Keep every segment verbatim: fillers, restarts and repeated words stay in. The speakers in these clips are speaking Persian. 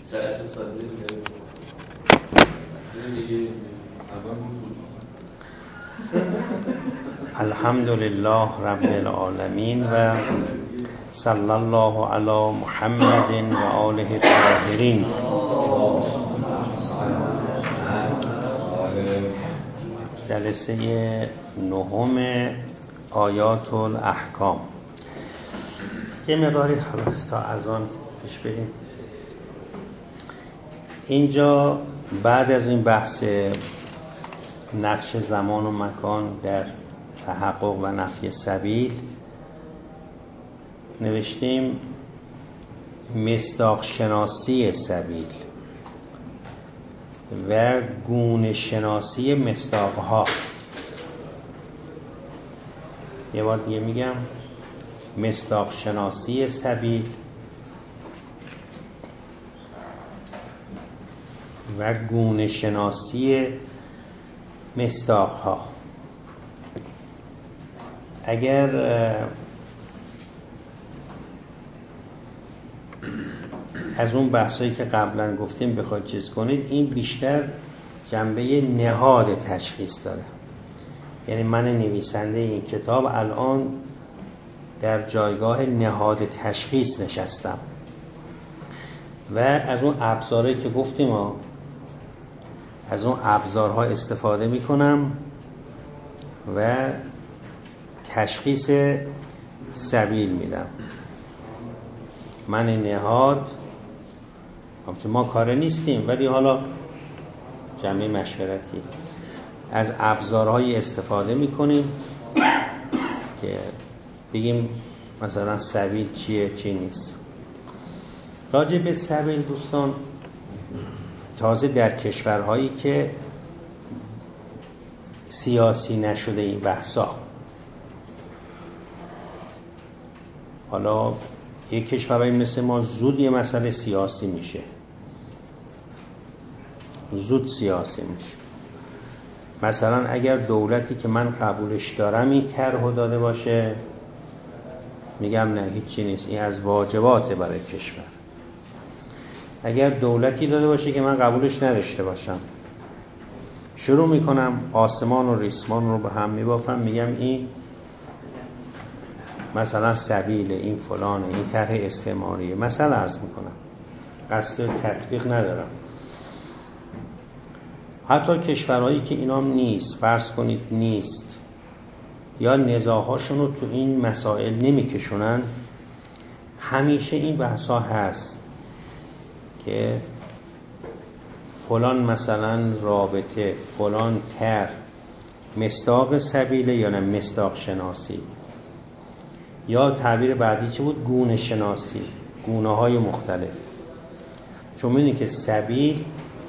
الحمد لله رب العالمین و صلی الله علی محمد و آله الطاهرین. جلسه نهم آیات الاحکام. یه مقداری تا اذان پیش بریم. اینجا بعد از این بحث نقش زمان و مکان در تحقق و نفی سبیل نوشتیم مصداق شناسی سبیل و گونه شناسی مصداقها. یه بار دیگه میگم مصداق شناسی سبیل و گونه شناسی مصداقها. اگر از اون بحثایی که قبلا گفتیم بخواید چیز کنید، این بیشتر جنبه نهاد تشخیص داره. یعنی من نویسنده این کتاب الان در جایگاه نهاد تشخیص نشستم و از اون ابزارهایی که گفتیم ها از اون ابزارها استفاده میکنم و تشخیص سبیل میدم. من نهاد ما کاره نیستیم، ولی حالا جمعی مشورتی از ابزارهای استفاده میکنیم که بگیم مثلا سبیل چیه چی نیست. راجع به سبیل دوستان، تازه در کشورهایی که سیاسی نشده این بحثا، حالا یک کشورهایی مثل ما زود یه مسئله سیاسی میشه، زود سیاسی میشه. مثلا اگر دولتی که من قبولش دارم این طرحو داده باشه، میگم نه هیچی نیست، این از واجباته برای کشور. اگر دولتی داده باشه که من قبولش نداشته باشم، شروع میکنم آسمان و ریسمان رو به هم میبافم، میگم این مثلا سبیل، این فلانه، این طرح استعماریه، مثلا عرض میکنم، قصد تطبیق ندارم. حتی کشورهایی که اینام نیست، فرض کنید نیست، یا نزاعهاشون رو تو این مسائل نمیکشونن، همیشه این بحثا هست که فلان مثلا رابطه، فلان طرح مصداق سبیله یا نه مصداق شناسی، یا تعبیر بعدی چه بود؟ گونه شناسی، گونه های مختلف. چون می‌بینی که سبیل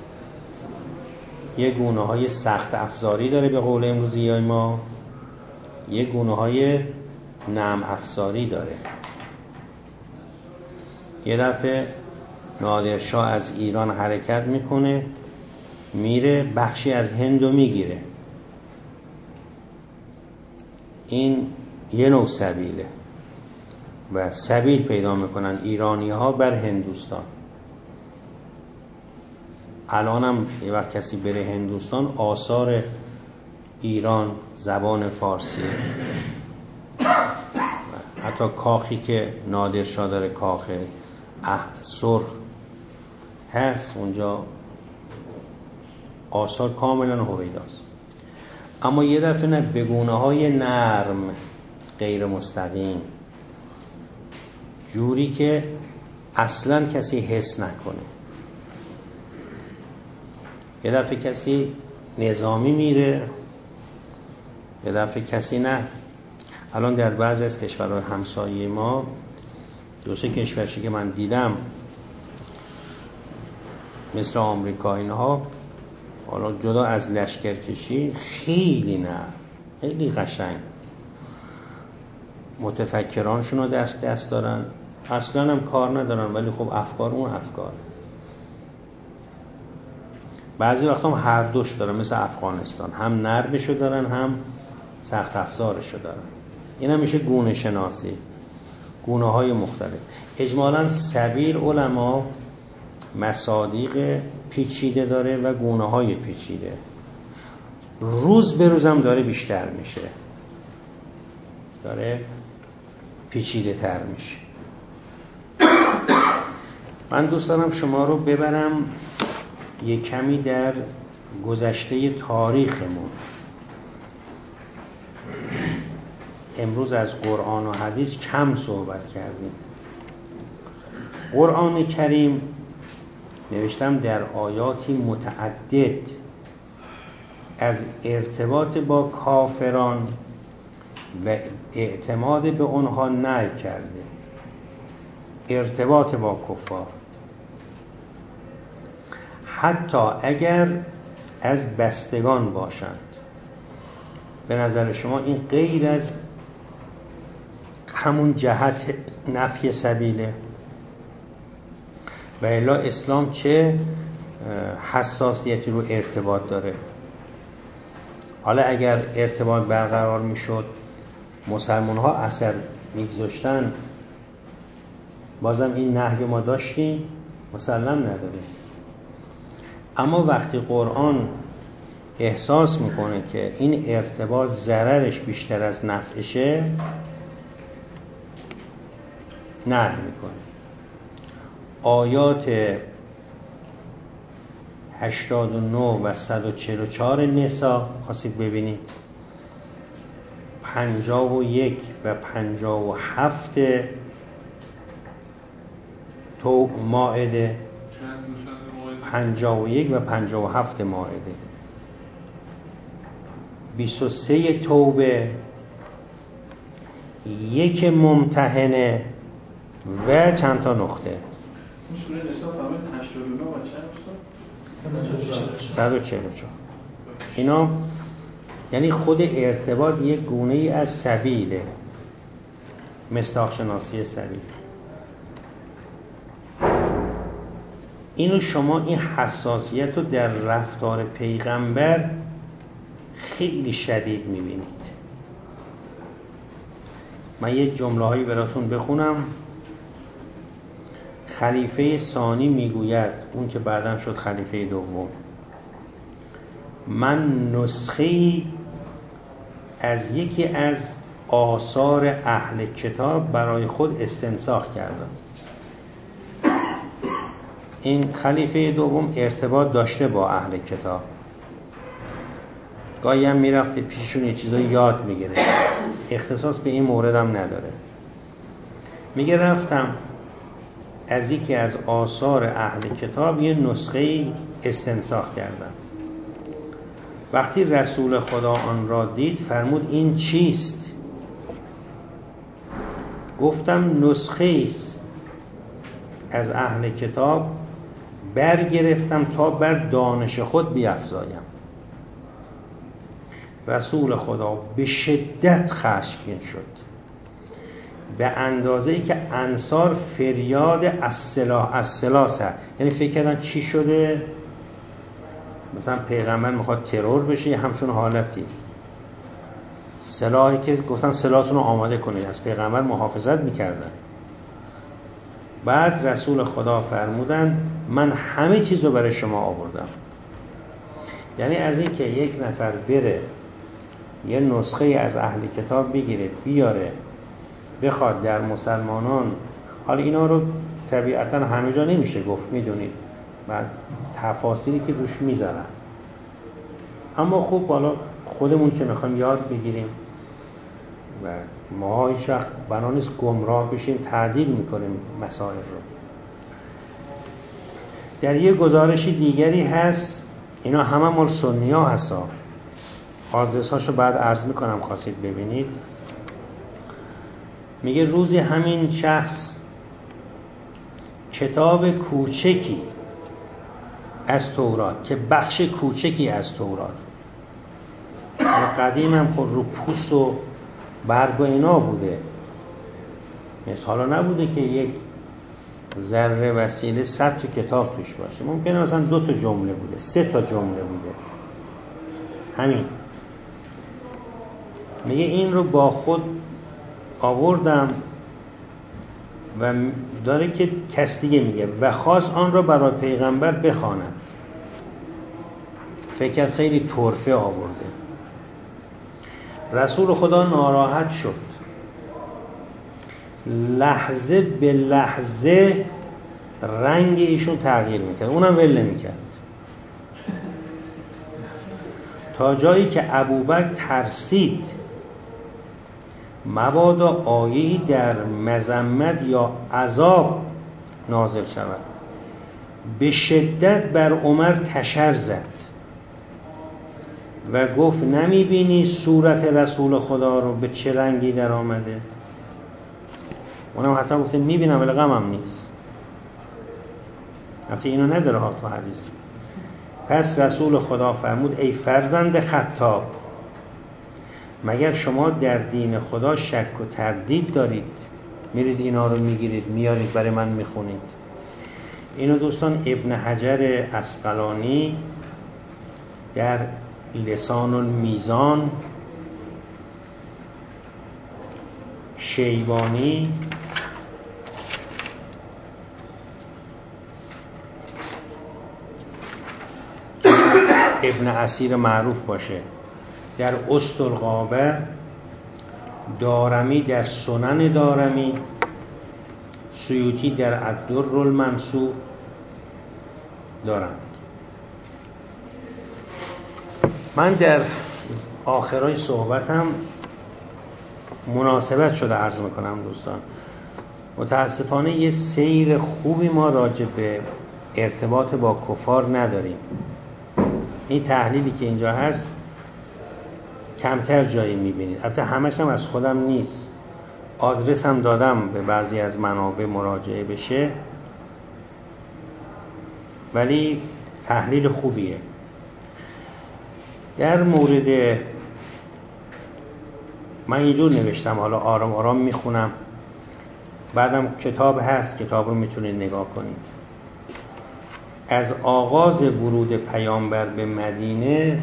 یه گونه های سخت افزاری داره به قول امروزی ما، یه گونه های نرم افزاری داره. یه دفعه نادرشاه از ایران حرکت میکنه، میره بخشی از هندو میگیره، این یه نوع سبیله و سبیل پیدا میکنن ایرانی ها بر هندوستان. الان هم یه وقت کسی بره هندوستان، آثار ایران، زبان فارسی، حتی کاخی که نادرشاه داره، کاخ سرخ هست اونجا، آثار کاملا هویداست. اما یه دفعه نه، به گونه‌های نرم، غیر مستقیم، جوری که اصلا کسی حس نکنه. یه دفعه کسی نظامی میره، یه دفعه کسی نه. الان در بعضی از کشورهای همسایه ما، دو سه کشورشی که من دیدم مثل آمریکا اینها، حالا جدا از لشکرکشی، خیلی نه، خیلی قشنگ متفکرانشون رو دست دست دارن، اصلا هم کار ندارن، ولی خب افکار اون افکار. بعضی وقتا هم هر دوش دارن، مثل افغانستان، هم نرمشو دارن هم سخت افزارشو دارن. این هم میشه گونه شناسی، گونه های مختلف. اجمالاً سبیل علما مصادیق پیچیده داره و گونه های پیچیده، روز به روزم داره بیشتر میشه، داره پیچیده تر میشه. من دوست دارم شما رو ببرم یک کمی در گذشته تاریخمون. امروز از قرآن و حدیث کم صحبت کردیم. قرآن کریم نوشتم در آیاتی متعدد از ارتباط با کافران و اعتماد به اونها نهی کرده. ارتباط با کفار حتی اگر از بستگان باشند. به نظر شما این غیر از همون جهت نفی سبیله؟ و الا اسلام چه حساسیتی رو ارتباط داره؟ حالا اگر ارتباط برقرار میشد مسلمان ها اثر میگذاشتن، بازم این نهی ما داشتیم؟ مسلم نداریم. اما وقتی قرآن احساس میکنه که این ارتباط ضررش بیشتر از نفعشه، نهی میکنه. آیات هشتاد و نه و صد و چهل و چهار نساء خواستید ببینید، پنجاه و یک و پنجاه و هفت تو مائده، پنجاه و یک و پنجاه و هفت مائده، بیست و سه توبه، یک ممتحنه و چند تا نقطه. اون سوره نساء فرمود هشتاد و نه و چند؟ صد و چهل و چهار. اینا یعنی خود ارتباط یک گونه ای از سبیله، مصداق شناسی سبیل. اینو شما این حساسیت رو در رفتار پیغمبر خیلی شدید میبینید. من یه جمله هایی براتون بخونم. خلیفه ثانی میگوید، اون که بعداً شد خلیفه دوم، من نسخه‌ای از یکی از آثار اهل کتاب برای خود استنساخ کردم. این خلیفه دوم ارتباط داشته با اهل کتاب، گاهی هم میرفته پیششون یه چیزایی یاد میگیره، اختصاص به این مورد هم نداره. میگه رفتم از یکی از آثار اهل کتاب یه نسخه استنساخ کردم. وقتی رسول خدا آن را دید فرمود این چیست؟ گفتم نسخه است از اهل کتاب، برگرفتم تا بر دانش خود بیفزایم. رسول خدا به شدت خشمگین شد، به اندازه‌ای که انصار فریاد السلاح السلاح سر، یعنی فکر کردن چی شده؟ مثلا پیغمبر میخواد ترور بشه، همچون حالتی. سلاحی که گفتن سلاحتون رو آماده کنید، از پیغمبر محافظت میکردن. بعد رسول خدا فرمودن من همه چیز رو برای شما آوردم. یعنی از این که یک نفر بره یه نسخه از اهل کتاب بگیره بیاره بخواد در مسلمانان، حالا اینا رو طبیعتا همه جا نمیشه گفت، میدونید، بعد تفاصیلی که روش میذارن، اما خوب حالا خودمون که میخوایم یاد بگیریم و ما هیچ وقت بنا نیست گمراه بشیم تعدیل میکنیم مسائل رو. در یه گزارش دیگری هست، اینا همه مال سنی ها هستا، آدرس هاشو بعد عرض میکنم خواستید ببینید. میگه روزی همین شخص کتاب کوچکی از تورات، که بخش کوچکی از تورات، قدیم هم خود رو پوست و برگ و اینا بوده، مثل حالا نبوده که یک ذره وسیله صد تا کتاب توش باشه، ممکنه مثلا دو تا جمله بوده، سه تا جمله بوده، همین. میگه این رو با خود آوردم و داره که کس دیگه میگه و خواست آن را برای پیغمبر بخواند. فکر خیلی طرفه آورده. رسول خدا ناراحت شد، لحظه به لحظه رنگ ایشون تغییر میکرد، اونم ول نمیکرد، تا جایی که ابوبکر ترسید مبادا آیه‌ای در مذمت یا عذاب نازل شود. به شدت بر عمر تشر زد و گفت نمیبینی صورت رسول خدا رو به چه رنگی در آمده؟ اونم حتی گفته میبینم ولی غمم نیست. حتی اینو نداره ها تو حدیث. پس رسول خدا فرمود ای فرزند خطاب، مگر شما در دین خدا شک و تردید دارید؟ میرید اینا رو میگیرید میارید برای من میخونید. اینو دوستان ابن حجر عسقلانی در لسان المیزان، شیبانی ابن اسیر معروف باشه در اسطالغابه، دارمی در سنن دارمی، سیوطی در الدر المنصور دارند. من در آخرای صحبتم مناسبت شده عرض میکنم دوستان، متاسفانه یه سیر خوبی ما راجع به ارتباط با کفار نداریم. این تحلیلی که اینجا هست کمتر جایی میبینید، البته همش هم از خودم نیست، آدرس هم دادم به بعضی از منابع مراجعه بشه، ولی تحلیل خوبیه. در مورد من اینجور نوشتم، حالا آرام آرام میخونم، بعدم کتاب هست، کتاب رو میتونید نگاه کنید. از آغاز ورود پیامبر به مدینه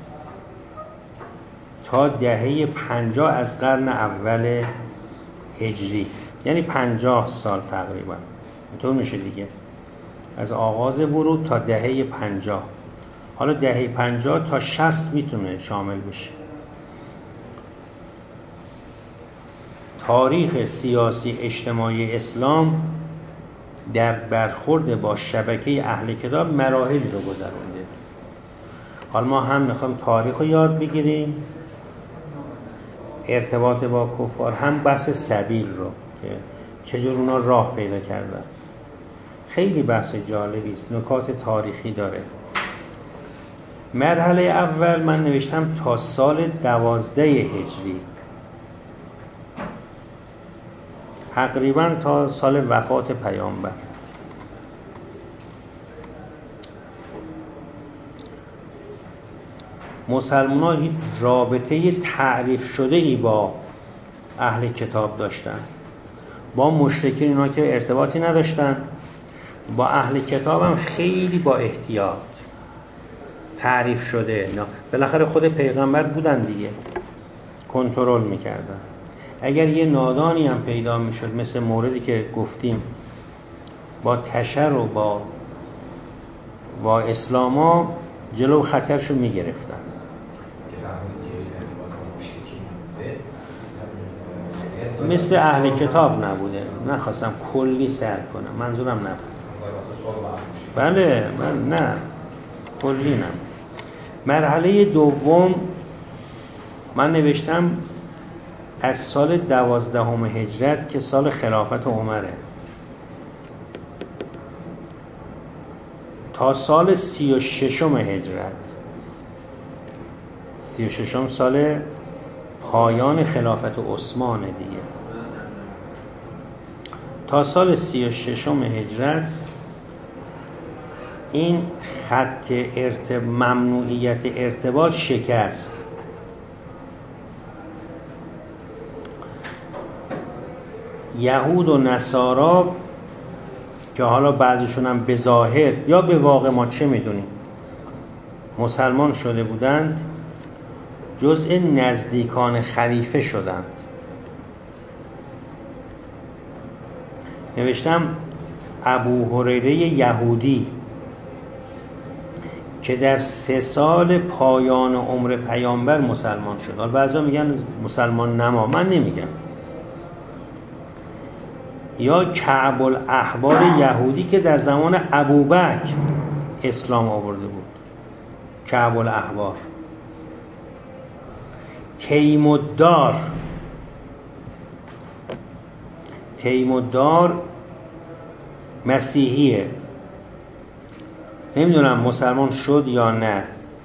تا دهه پنجاه از قرن اول هجری، یعنی پنجاه سال تقریبا، اینطور میشه دیگه، از آغاز ورود تا دهه پنجاه. حالا دهه پنجاه تا شصت میتونه شامل بشه. تاریخ سیاسی اجتماعی اسلام در برخورد با شبکه اهل کتاب مراحلی رو گذرونده. حالا ما هم میخوایم تاریخ رو یاد بگیریم، ارتباط با کفار، هم بحث سبیل رو که چجور اونا راه پیدا کردن. خیلی بحث جالبی است، نکات تاریخی داره. مرحله اول من نوشتم تا سال دوازده هجری، تقریبا تا سال وفات پیامبر. مسلمان‌ها هیچ رابطه تعریف شده ای با اهل کتاب داشتن. با مشرکین اینا که ارتباطی نداشتن، با اهل کتاب هم خیلی با احتیاط تعریف شده. اینا بالاخره خود پیغمبر بودن دیگه، کنترل میکردن. اگر یه نادانی هم پیدا میشد، مثل موردی که گفتیم، با تشر و با با اسلاما جلو خطرشو میگرفتن. مثل اهل کتاب نبوده، نخواستم کلی سر کنم، منظورم نبود. بله من نه کلی نه. مرحله دوم من نوشتم از سال دوازدهم هجرت که سال خلافت عمره تا سال سی و ششم هجرت. سی و ششم سال پایان خلافت عثمان دیگه. تا سال سی و ششم هجرت این خط ارتب... ممنوعیت ارتباط شکست. یهود و نصارا که حالا بعضیشون هم به ظاهر یا به واقع ما چه میدونیم مسلمان شده بودند، جزء نزدیکان خلیفه شدند. نوشتم ابو هریره یهودی که در سه سال پایان عمر پیامبر مسلمان شد. حالا بعضا میگن مسلمان نما، من نمیگم. یا کعب الاحبار یهودی که در زمان ابوبکر اسلام آورده بود، کعب الاحبار. تیم الدار تیم الدار مسیحیه، نمیدونم مسلمان شد یا نه.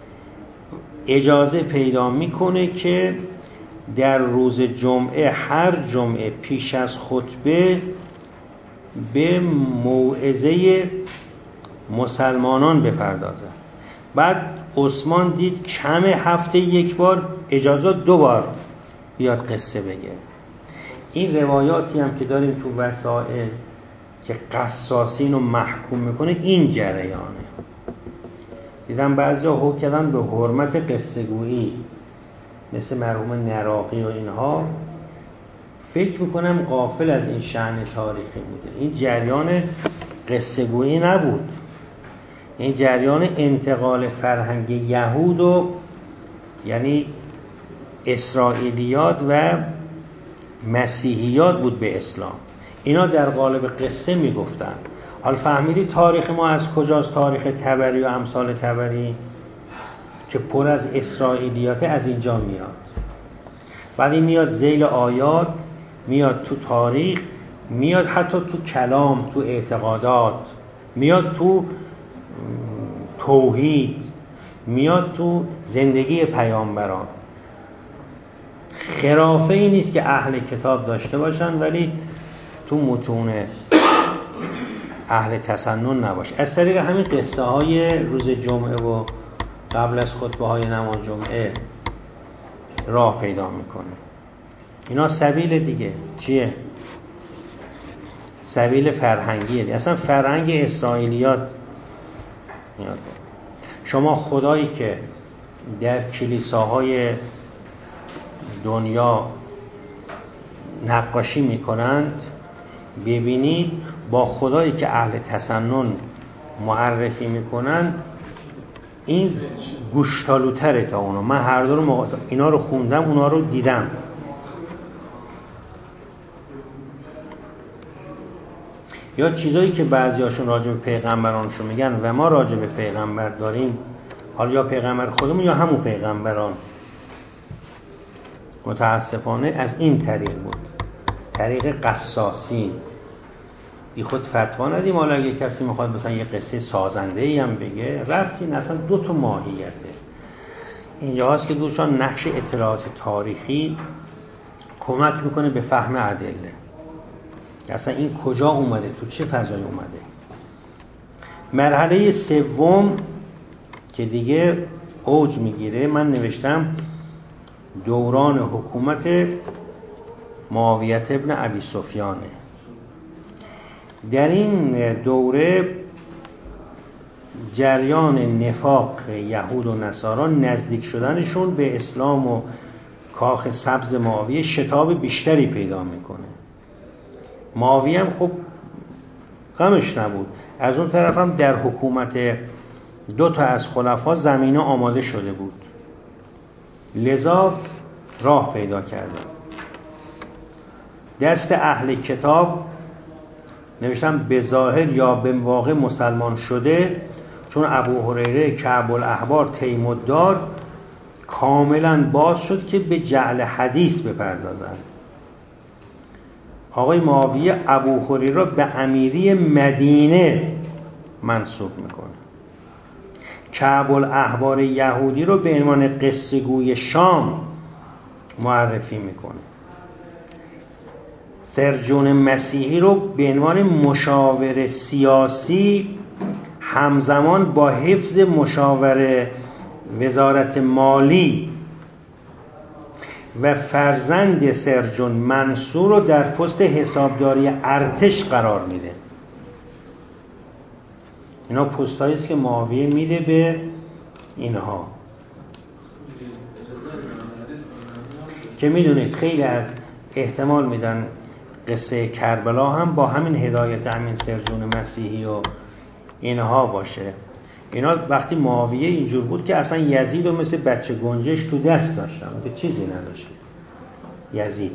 اجازه پیدا میکنه که در روز جمعه، هر جمعه پیش از خطبه به موعظه مسلمانان بپردازه. بعد عثمان دید کم، هفته یک بار، اجازه دو بار بیاد قصه بگه. این روایاتی هم که داریم تو وسائل که قصاصین رو محکوم میکنه، این جریانه. دیدم بعضی ها حکم کردن به حرمت قصه گویی، مثل مرحوم نراقی و اینها. فکر میکنم غافل از این شأن تاریخی بوده. این جریان قصه گویی نبود، این جریان انتقال فرهنگ یهود و یعنی اسرائیلیات و مسیحیات بود به اسلام. اینا در قالب قصه میگفتن. حال فهمیدی تاریخ ما از کجاست؟ تاریخ طبری و امثال طبری که پر از اسرائیلیات از اینجا میاد. بعد این میاد ذیل آیات، میاد تو تاریخ، میاد حتی تو کلام، تو اعتقادات، میاد تو توحید، میاد تو زندگی پیامبران. خرافه ای نیست که اهل کتاب داشته باشن ولی تو متون اهل تسنن نباشه. از طریق همین قصه های روز جمعه و قبل از خطبه های نماز جمعه راه پیدا میکنه. اینا سبیل دیگه چیه؟ سبیل فرهنگیه دیگه. اصلا فرهنگ اسرائیلیات میاد. شما خدایی که در کلیساهای دنیا نقاشی میکنند ببینید، با خدایی که اهل تسنن معرفی میکنن این گوشتالوتره تا اونا. من هر دو رو مقا... اینا رو خوندم، اونا رو دیدم. یا چیزایی که بعضیاشون راجع به پیغمبرانشون میگن و ما راجع به پیغمبر داریم، حالا یا پیغمبر خودمون یا همون پیغمبران، متاسفانه از این طریق بود، طریق قصاصی. بی خود فتوا ندیم. حالا اگه کسی میخواد مثلا یه قصه سازنده‌ای هم بگه، ربطی نه، اصلا دو تا ماهیته. اینجا هست که دوستان نقش اطلاعات تاریخی کمک میکنه به فهم ادله. اصلا این کجا اومده، تو چه فضایی اومده. مرحله سوم که دیگه اوج میگیره، من نوشتم دوران حکومت معاویه ابن ابی سفیانه. در این دوره جریان نفاق یهود و نصارا، نزدیک شدنشون به اسلام و کاخ سبز معاویه شتاب بیشتری پیدا میکنه. معاویه هم خب غمش نبود. از اون طرف هم در حکومت دو تا از خلفا زمینه آماده شده بود، لذا راه پیدا کردن. دست اهل کتاب نوشتم به ظاهر یا به واقع مسلمان شده، چون ابو هریره، کعب الاحبار، تیم الدار کاملا باز شد که به جعل حدیث بپردازن. آقای معاویه ابو هریره را به امیری مدینه منصوب میکنه، کعب الاحبار یهودی رو به عنوان قصه گوی شام معرفی میکنه، سرجون مسیحی رو به عنوان مشاور سیاسی همزمان با حفظ مشاور وزارت مالی و فرزند سرجون منصور رو در پست حسابداری ارتش قرار میده. اینا پستایی است که معاویه میده به اینها که میدونید خیلی از احتمال میدن قصه کربلا هم با همین هدایت همین سرجون مسیحی و اینها باشه. اینا وقتی معاویه اینجور بود که اصلا یزید رو مثل بچه گنجش تو دست داشتن که چیزی نداشت. یزید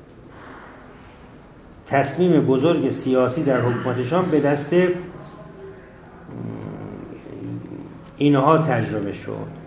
تصمیم بزرگ سیاسی در حکومتشان به دست اینها تجربه شد.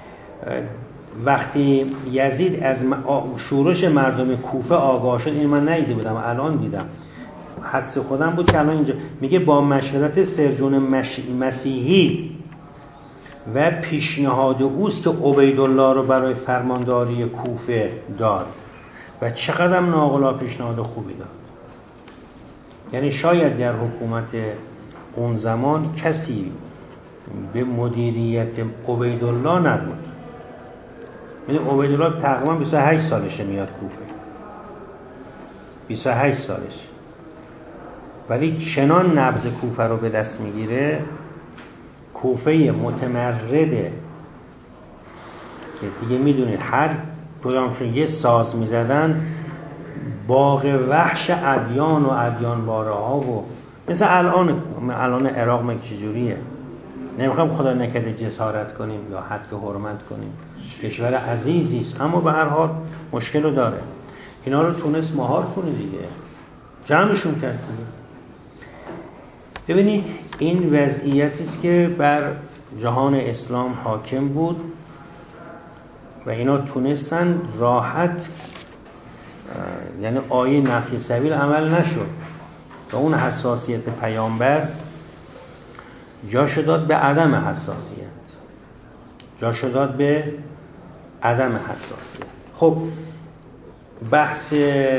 وقتی یزید از شورش مردم کوفه آگاه شد، این من ندیده بودم الان دیدم، حدس خودم بود که الان اینجا میگه با مشورت سرجون مش... مسیحی و پیشنهاد اوست که عبیدالله رو برای فرمانداری کوفه داد و چقدر ناقلا پیشنهاد خوبی داد. یعنی شاید در حکومت اون زمان کسی به مدیریت عبیدالله نبود. یعنی عبیدالله تقریبا بیست و هشت سالشه میاد کوفه، بیست و هشت سالش، ولی چنان نبض کوفه رو به دست میگیره، کوفه متمرده که دیگه میدونید هر کدامشون یه ساز میزدن باغ وحش ادیان و ادیان باره ها و مثل الان الان عراق مگه چجوریه؟ نمیخوام خدا نکرده جسارت کنیم یا حد که حرمت کنیم، کشور عزیزی است اما به هر حال مشکل رو داره. اینا رو تونست مهار کنه دیگه، جمعشون کرد دیگه. ببینید این وضعیتی است که بر جهان اسلام حاکم بود و اینا تونستن راحت، یعنی آیه نفی سبیل عمل نشد و اون حساسیت پیامبر جاش داد به عدم حساسیت، جاش داد به عدم حساسیت. خب بحث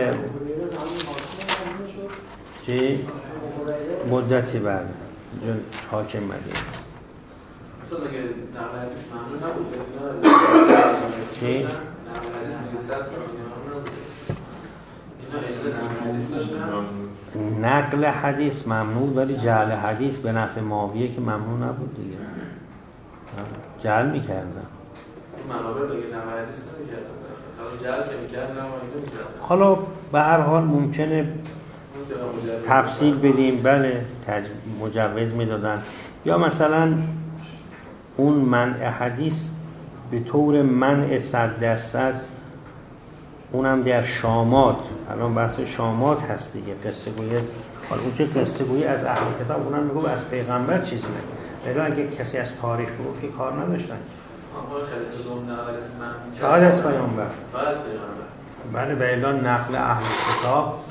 چی؟ مدتی بعد حاکم مدینه تو مگه نقل حدیث ممنوع نبود؟ چی؟ نقل حدیث مگه صد سال ممنوع نبود؟ اینا اجازه نقل حدیث داشتن؟ نقل حدیث ممنوع، ولی جعل حدیث به نفع معاویه که ممنوع نبود دیگه، جعل میکردن. این منابع بگه نقل حدیث نمیکردن، حالا جعل که میکردن اما اینو میکردن. حالا به هر حال ممکنه تفصیل بدیم، بله تج... مجوز میدادن، یا مثلا اون منع حدیث به طور منع صد درصد اونم در شامات، الان بحث شامات هست دیگه، قصه گویی. حالا اون که قصه گویی از اهل کتاب اونم میگه از پیغمبر چیزی نگه، ولی اگه کسی از تاریخ بگفت که کار نداشتن. آقا خیلی زمین نقل حدیث من فقط از پیغمبر، فقط از پیغمبر. بله، به اعلان نقل اهل کتاب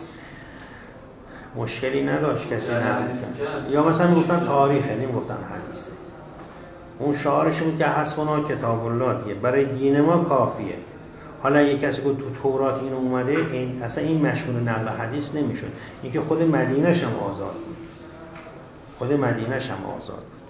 مشکلی نداشت کسی نقل، یا مثلا میگفتن تاریخه، نمیگفتن حدیثه. اون شعارش بود که حسبنا کتاب الله دیگه، برای دین ما کافیه. حالا اگه کسی که تو تورات این اومده، این اصلا این مشمول نقل حدیث نمیشد. این که خود مدینه‌ش هم آزاد بود، خود مدینه‌ش هم آزاد بود.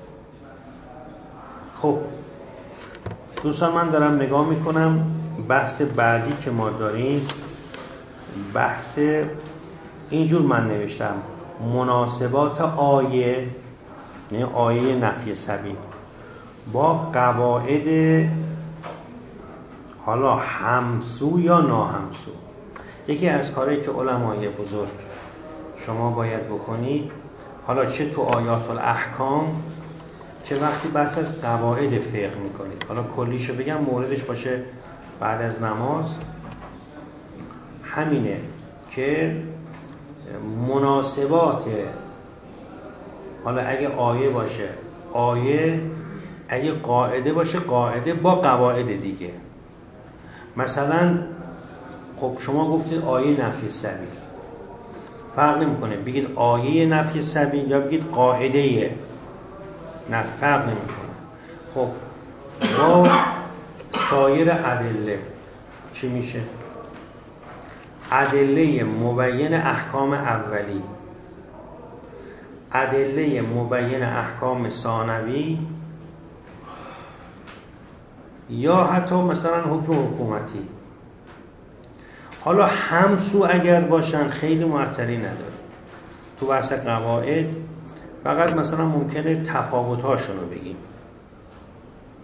خب دوستان من دارم نگاه میکنم بحث بعدی که ما داریم، بحث اینجور من نوشتم مناسبات آیه، نه آیه نفی سبیل با قواعد حالا همسو یا ناهمسو. یکی از کارهایی که علمای بزرگ شما باید بکنید، حالا چه تو آیات الاحکام چه وقتی بحث از قواعد فقه میکنید، حالا کلیشو بگم موردش باشه بعد از نماز، همینه که مناسبات، حالا اگه آیه باشه آیه، اگه قاعده باشه قاعده با قواعد دیگه. مثلا خب شما گفتید آیه نفی سبیل، فرق نمیکنه بگید آیه نفی سبیل یا بگید قاعده نه، فرق نمیکنه. خب با سایر ادله چی میشه؟ ادله مبین احکام اولی، ادله مبین احکام ثانوی، یا حتی مثلا حکم حکومتی. حالا همسو اگر باشن خیلی معطلی نداره. تو بحث قواعد فقط مثلا ممکنه تفاوت‌هاشون رو بگیم.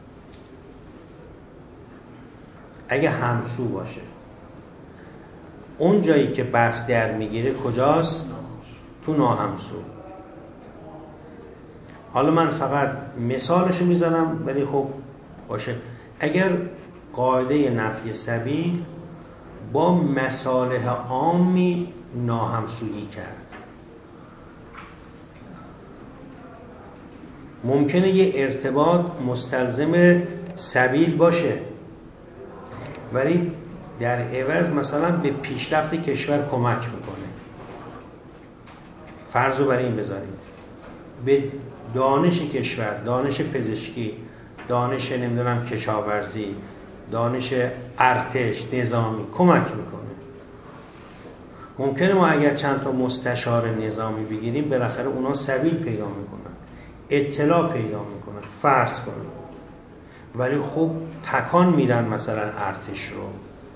اگه همسو باشه اون جایی که بحث در میگیره کجاست؟ تو ناهمسو. حالا من فقط مثالشو میزنم، ولی خب باشه. اگر قاعده نفی سبیل با مصالح عامی ناهمسویی کرد، ممکنه یه ارتباط مستلزم سبیل باشه، ولی در عوض مثلا به پیشرفت کشور کمک میکنه. فرض رو برای این بذارید به دانش کشور، دانش پزشکی، دانش نمیدونم کشاورزی، دانش ارتش نظامی کمک میکنه. ممکنه ما اگر چند تا مستشار نظامی بگیریم بالاخره اونا سبیل پیدا میکنن، اطلاع پیدا میکنن، فرض کنیم، ولی خب تکان میدن مثلا ارتش رو.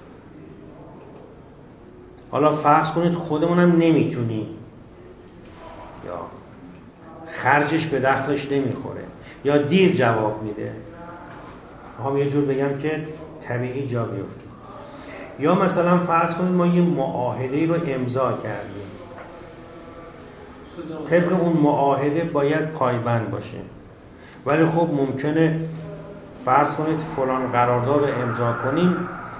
حالا فرض کنید خودمونم نمیتونیم یا خرجش به دخلش نمیخوره یا دیر جواب میده، میخوام یه جور بگم که طبیعی جا بیفته. یا مثلا فرض کنید ما یه معاهده‌ای رو امضا کردیم، طبق اون معاهده باید پایبند باشه، ولی خب ممکنه فرض کنید فلان قرارداد رو امضا کنیم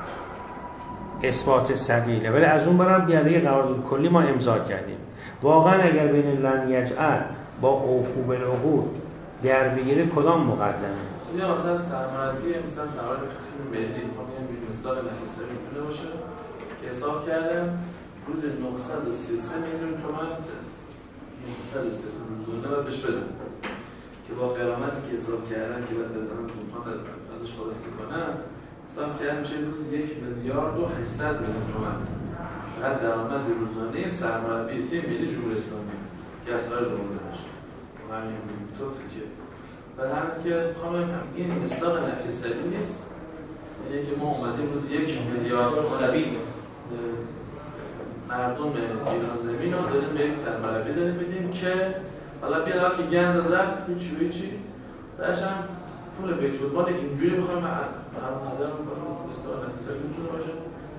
اثبات سبیله، ولی از اون برم بیاره قرارداد کلی ما امضا کردیم. واقعا اگر بین لن یجعل با اوفو بالعقود در بگیره کدام مقدمه؟ یا مثلا سرمربی مثلا قرار تیم ملی ما میگیم مثال نفیسه میتونه باشه که حساب کردن روز نهصد و سی و سه میلیون تومان نهصد و سی و سه روزانه باید بهش بدن که با غرامتی که حساب کردن که باید بدن تومان ازش خلاصی کنن، حساب کردن میشه روز یک میلیارد و هشتصد میلیون تومان فقط درآمد روزانه سرمربی تیم ملی جمهوری اسلامی که از فرض مورد باشه. همین توصیه که برای همین که خانم این اصلاح نفی سبیل نیست، یعنی که ما اومدیم روز یک میلیارد سبیل مردم ایران زمین رو داریم به یک سرمربی داریم بدیم که حالا بیاد که گنز رفت هیچی و هیچی درش هم پول بیت المال اینجوری بخوایم برام نظر میکنم اصلاح نفی سبیل میتونه باشه.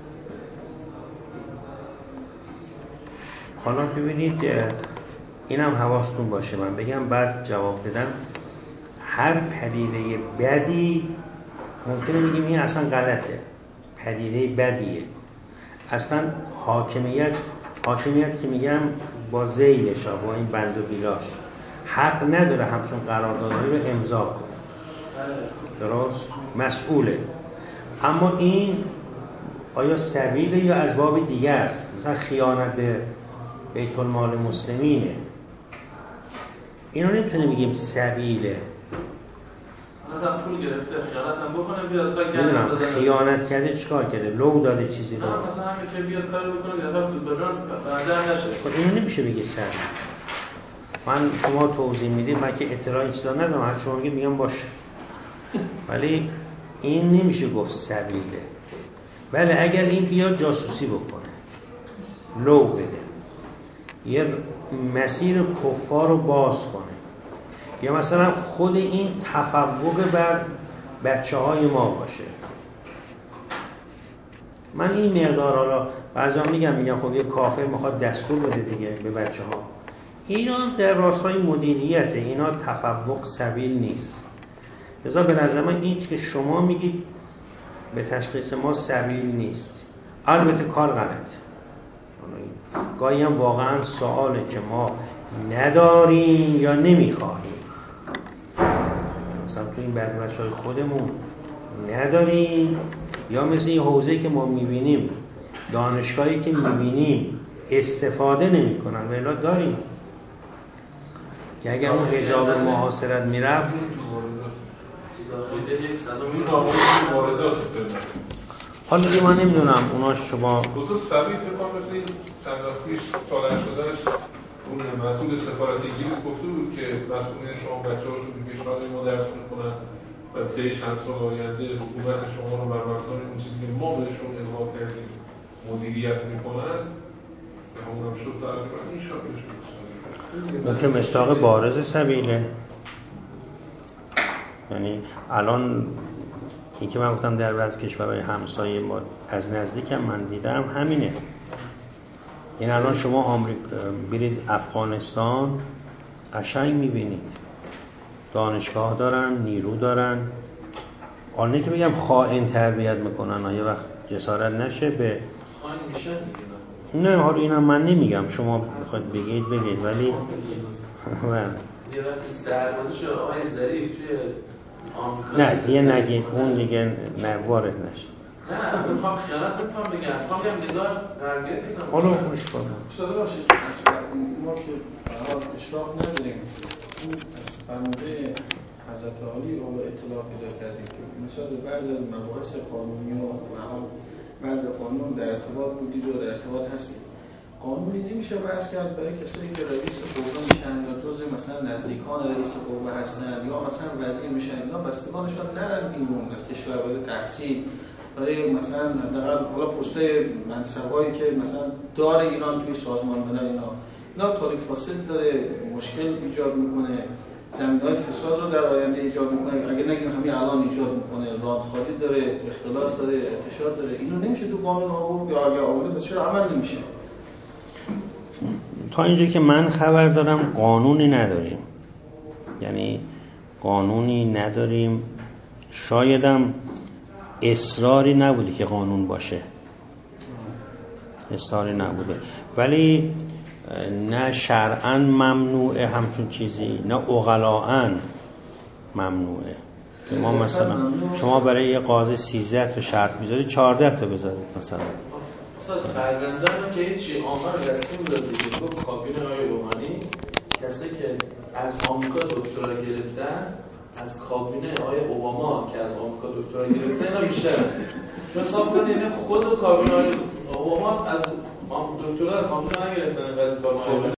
حالا ببینید اینم حواستون باشه، من بگم بعد جواب بدم. هر پدیده بدی ممکنه بگیم این اصلا غلطه، پدیده بدیه، اصلا حاکمیت حاکمیت که میگم با ذیلش با این بند و بیلاش حق نداره همچون قراردادهایی رو امضا کنه، درست؟ مسئوله. اما این آیا سبیله یا از باب دیگه است؟ مثلا خیانت به بیت المال مسلمینه، اینو نمیتونه بگیم سبیله. مثلا پول گرفته خیانت هم بکنه بیاد از فکر نمیدونم خیانت کرده چیکار کرده، لو داده چیزی رو، نه مثلا همین که بیاد کار بکنه گرفته فوتبالران بعدا نشه. خب اینو نمیشه بگی سبیل. من شما توضیح میدید، من که اطلاعی چیزا ندارم، هر شما میگید میگم باشه، ولی این نمیشه گفت سبیله. بله اگر این بیاد جاسوسی بکنه، لو بده، یه مسیر کفار رو باز کنه، یا مثلا خود این تفوق بر بچه های ما باشه. من این مقدار، حالا بعضا میگم میگم خب یه کافر میخواد دستور بده دیگه به بچه ها، اینا در راستای مدیریته، اینا تفوق سبیل نیست. لذا به نظر من این که شما میگید به تشخیص ما سبیل نیست، البته کار غلط. گاهی هم واقعا سواله که ما نداریم یا نمیخواهیم، مثلا تو این بعضی بچه‌های خودمون نداریم، یا مثل این حوزه‌ای که ما میبینیم دانشگاهی که میبینیم استفاده نمی‌کنن، ولی داریم که اگر اون حجاب محاصرت میرفت داخل یک صدومی ناموز واردات شده. حالا دیگه من نمیدونم اونا شما خصوص سبیل فکر کنم مثل این چند وقت پیش سالن شدنش اون مسئول سفارت انگلیس گفته بود که مسئولین شما بچه‌هاشون تو کشور ما درس می‌خونن و طی چند سال آینده حکومت شما رو بر مبنای اون چیزی که ما بهشون القا کردیم مدیریت می‌کنن که همونم شد تقریبا این شد بهش اون که مصداق بارز سبیله. یعنی الان این که من گفتم در بعض کشورهای همسایه ما از نزدیکم من دیدم همینه، این الان شما آمریکا برید افغانستان قشنگ میبینید دانشگاه دارن، نیرو دارن. آنه که بگم خائن تربیت میکنن، یه وقت جسارت نشه به خائن میشن. نه حالا اینم من نمیگم، شما بخواید بگید بگید، ولی یه وقتی سربازش آقای ظریف توی آمریکا نه یه نگید اون دیگه نه وارد نشه. نه میخوام خیانت بکنم بگم میخوام بگم نگاه درگیر کنم. حالا خوش کنم شده باشید ما که برحال اشراف نداریم، اون فرموده حضرت عالی رو به اطلاع پیدا کردیم که مثلا بعض از مباحث قانونی و برحال بعض قانون در ارتباط بودید و در ارتباط هستید. قانونی نمیشه بحث کرد برای کسایی که رئیس قوه میشن یا جزء مثلا نزدیکان رئیس قوه هستن یا مثلا وزیر میشن، اینا بستگانشون نرن بیرون از کشور برای تحصیل، برای مثلا حداقل حالا پست‌های منصبایی که مثلا داره ایران توی سازمان ملل، اینا اینا تاریخ فاسد داره، مشکل ایجاد میکنه، زمینه‌های فساد رو در آینده ایجاد میکنه، اگه نگیم همین الان ایجاد میکنه، رادخواری داره، اختلاس داره، ارتشاد داره. اینو نمیشه تو قانون آورد یا اگه آورده بس چرا عمل نمیشه؟ تا اینجا که من خبر دارم قانونی نداریم، یعنی قانونی نداریم. شایدم اصراری نبوده که قانون باشه، اصراری نبوده، ولی نه شرعاً ممنوعه همچون چیزی، نه عقلاً ممنوعه. که ما مثلا شما برای یه قاضی سیزده تا شرط میذاری چهارده تا بذارید مثلا. مثلا فرزندان که هیچی آمار رسمی بوده دیگه، گفت کابینه آقای روحانی کسی که از آمریکا دکترا گرفتن، از کابینه آقای اوباما که از آمریکا دکترا گرفتن اینا بیشتر. چون حساب کنید یعنی خود کابینه آقای اوباما از دکترا از آمریکا نگرفتن، از کابینه